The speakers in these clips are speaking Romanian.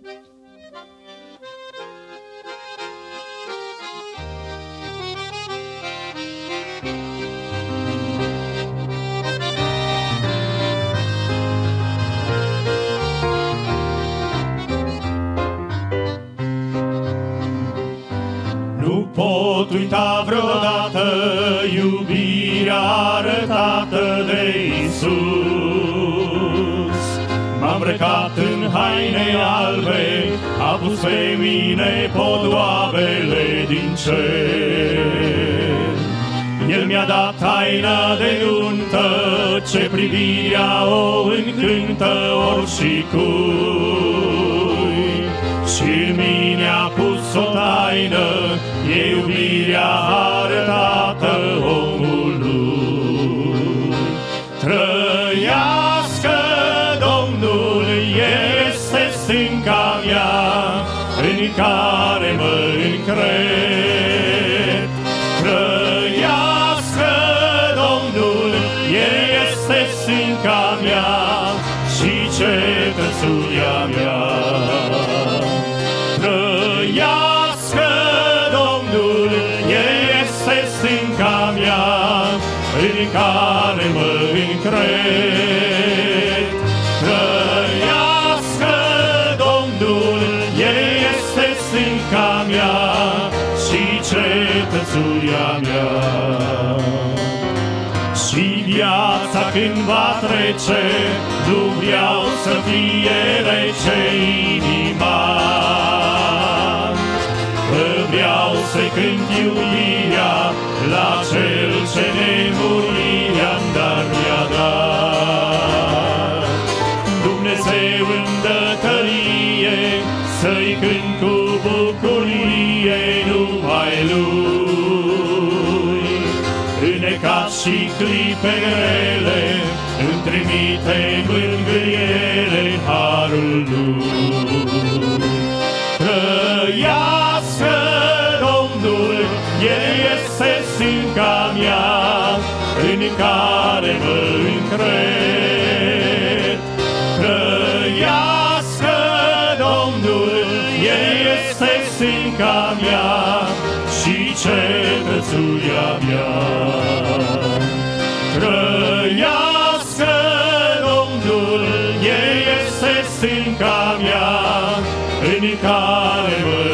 Nu pot uita vreodată iubirea arătată de Iisus. M-am îmbrăcat în haine albe, a pus pe mine podoabele din cer. El mi-a dat taina de nuntă, ce privirea o încântă oricui. Și în mine a pus o taină, e iubirea arătată omului. Trăiască Domnul, este stânca mea, în care mă încred. Trăiască Domnul, este stânca mea și cetățuia mea. Trăiască Domnul, este stânca mea, în care mă încred. Trăiască Domnul, este stânca mea și cetățuia mea. Și viața când va trece, nu vreau să fie rece inima. Vreau să cânt iubirea la Cel ce nemurirea-n dar mi-a dat. Dumnezeu îmi dă tărie, să-i cânt cu bucurie numai Lui. În necaz și clipe grele, îmi trimite mângâiere în harul Lui. Trăiască Domnul, este stânca mea, în care mă încred. Trăiască Domnul, este stânca mea și cetățuia mea. Trăiască Domnul, este stânca mea, în care mă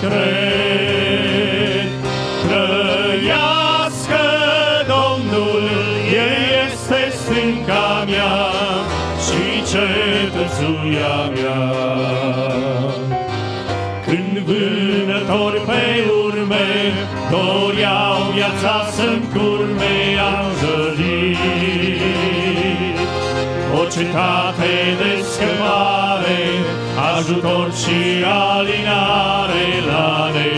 încred. Trăiască Domnul, este stânca mea și cetățuia mea. Când vânători pe urme doreau viața să-mi curme, am zărit o cetate de scăpare, ajutor și alinare la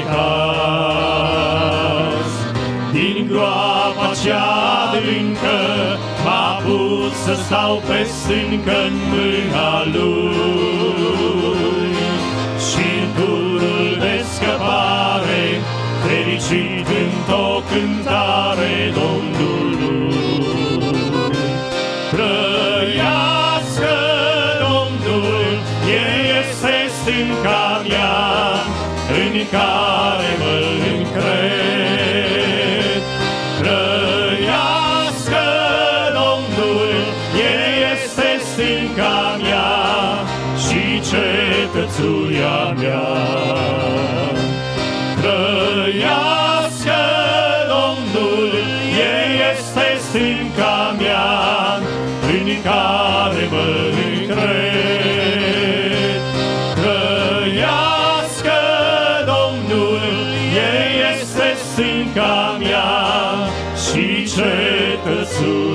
necaz. Din groapa cea adâncă m-a pus să stau pe stâncă în mâna Lui. Și-n turul de scăpare, fericit într-o cântare Domnului. Trăiască Domnul, este stânca mea, în care mă încred. Trăiască Domnul, este stânca mea și cetățuia mea. Trăiască Domnul, este stânca mea, în care mă încred. Trăiască Domnul, este stânca mea și cetățuia